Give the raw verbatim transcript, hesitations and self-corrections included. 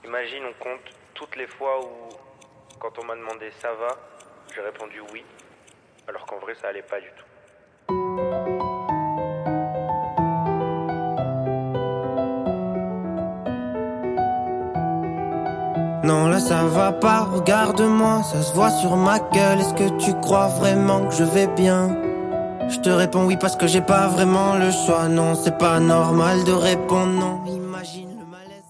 Imagine, on compte toutes les fois où, quand on m'a demandé ça va, j'ai répondu oui, alors qu'en vrai ça allait pas du tout. Non là ça va pas, regarde-moi, ça se voit sur ma gueule. Est-ce que tu crois vraiment que je vais bien? Je te réponds oui parce que j'ai pas vraiment le choix. Non c'est pas normal de répondre non.